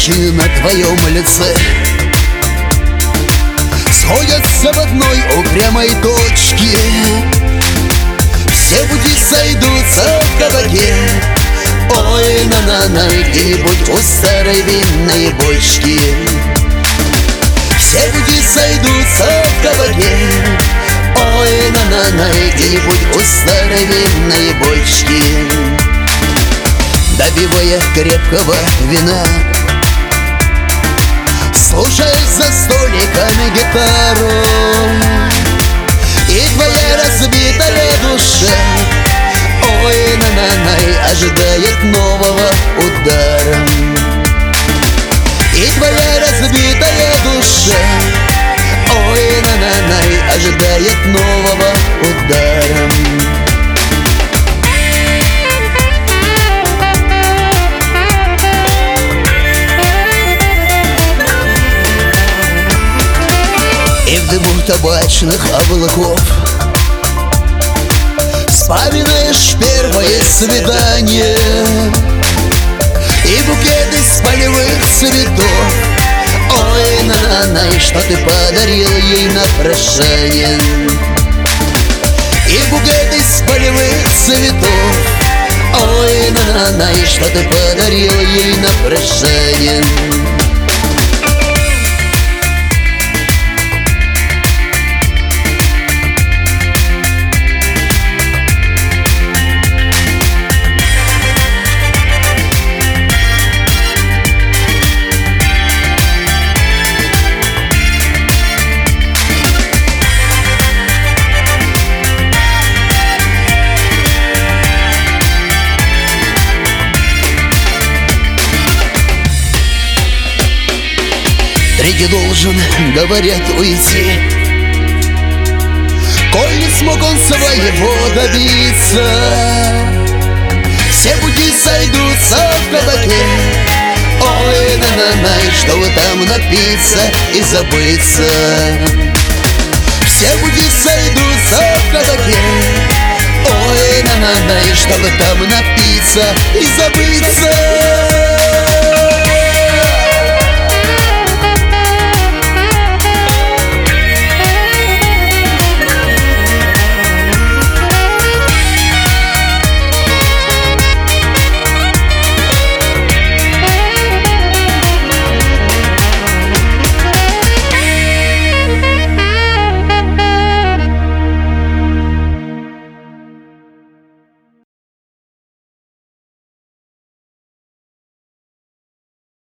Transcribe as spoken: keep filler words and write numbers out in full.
морщины на твоем лице сходятся в одной упрямой точке. Все пути сойдутся в кабаке, ой, на-на-на, где-нибудь у старой винной бочки. Все пути сойдутся в кабаке, ой, на-на-на, где-нибудь у старой винной бочки. Допивая крепкого вина, слушаешь за столиками гитару, и твоя разбитая душа, ой, на-на-на, ожидает нового удара. И твоя разбитая душа, ой, на-на-на, ожидает нового удара. И в дыму табачных облаков вспоминаешь первое свидание и букет из полевых цветов, ой, на-на-на, и что ты подарил ей на прощание. И букет из полевых цветов, ой, на-на-на, и что ты подарил ей на прощание. Третий должен, говорят, уйти, коль не смог он своего добиться. Все пути сойдутся в кабаке, ой, на-на-на, и чтобы там напиться и забыться. Все пути сойдутся в кабаке, ой, на-на-на, и чтобы там напиться и забыться.